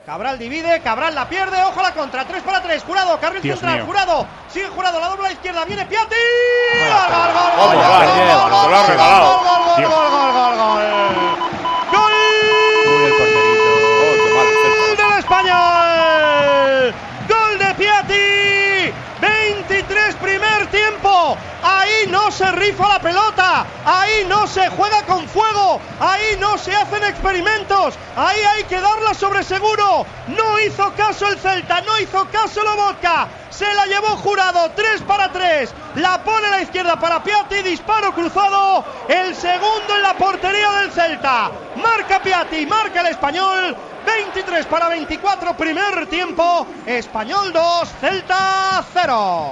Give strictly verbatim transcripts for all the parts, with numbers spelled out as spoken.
Cabral divide, Cabral la pierde, ojo a la contra, tres para tres, Jurado, carril Dios central, mío. Jurado, sigue Jurado, la dobla a la izquierda, viene Piatti, Vaya, gol, gol, gol, ¿cómo gol, va? gol, gol, Te lo ha regalado. gol, gol, Dios. gol, gol, gol, gol, gol, Uy, el porterito. Oh, qué mal, gol del Español, gol de Piatti, veintitrés primer tiempo, ahí no se rifa la pelota, ahí no se juega con fuego, ahí no se hacen experimentos, ahí hay que darla sobre seguro, no hizo caso el Celta, no hizo caso Lobotka, se la llevó Jurado, tres para tres, la pone a la izquierda para Piatti, disparo cruzado, el segundo en la portería del Celta, marca Piatti, marca el Español, veintitrés para veinticuatro primer tiempo, Español dos, Celta cero.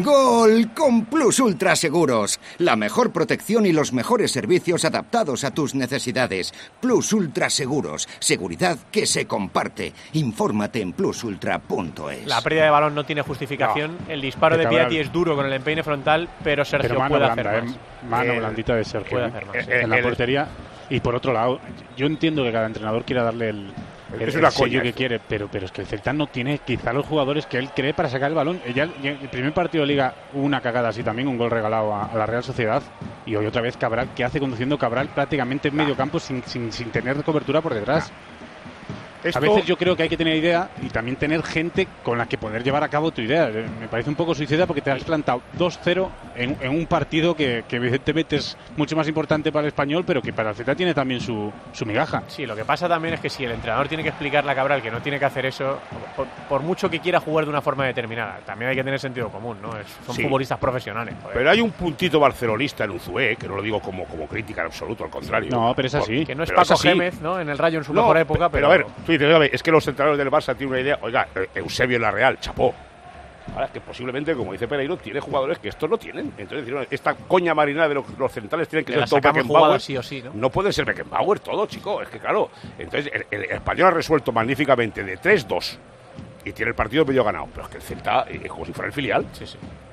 Gol con Plus Ultra Seguros. La mejor protección y los mejores servicios adaptados a tus necesidades. Plus Ultra Seguros. Seguridad que se comparte. Infórmate en plus ultra punto es. La pérdida de balón no tiene justificación. No. El disparo de Piatti es duro con el empeine frontal, pero Sergio pero mano puede blanda, hacer más. Eh, mano eh, blandita de Sergio. Puede hacer más, eh, sí. En la portería. Y por otro lado, yo entiendo que cada entrenador quiera darle el, el, es una el sello coña, que eso. quiere, pero, pero es que el Celta no tiene quizá los jugadores que él cree para sacar el balón. Ya, ya, el primer partido de Liga hubo una cagada así también, un gol regalado a, a la Real Sociedad, y hoy otra vez Cabral, ¿qué hace conduciendo Cabral prácticamente en medio campo sin, sin, sin tener cobertura por detrás? Esto... A veces yo creo que hay que tener idea y también tener gente con la que poder llevar a cabo tu idea. Me parece un poco suicida porque te has plantado dos cero en, en un partido que, que evidentemente es mucho más importante para el Español, pero que para el Celta tiene también su, su migaja. Sí, lo que pasa también es que si el entrenador tiene que explicarle a Cabral que no tiene que hacer eso, por, por mucho que quiera jugar de una forma determinada, también hay que tener sentido común, ¿no? Es, son sí. futbolistas profesionales. Joder. Pero hay un puntito barcelonista en Unzué, que no lo digo como, como crítica en absoluto, al contrario. No, pero es así. Que no es pero Paco es Gémez, ¿no? En el Rayo en su no, mejor época, pero... Pero a ver, tú dices, es que los entrenadores del Barça tienen una idea, oiga, Eusebio en la Real, chapó. Ahora es que posiblemente, como dice Pereiro, tiene jugadores que estos no tienen. Entonces, esta coña marinera de los, los centrales tienen que Le ser todo Beckenbauer. Sí o sí, ¿no? No pueden ser Beckenbauer todo, chico. Es que claro. Entonces, el, el Español ha resuelto magníficamente de tres dos y tiene el partido medio ganado. Pero es que el Celta es como si fuera el filial. Sí, sí.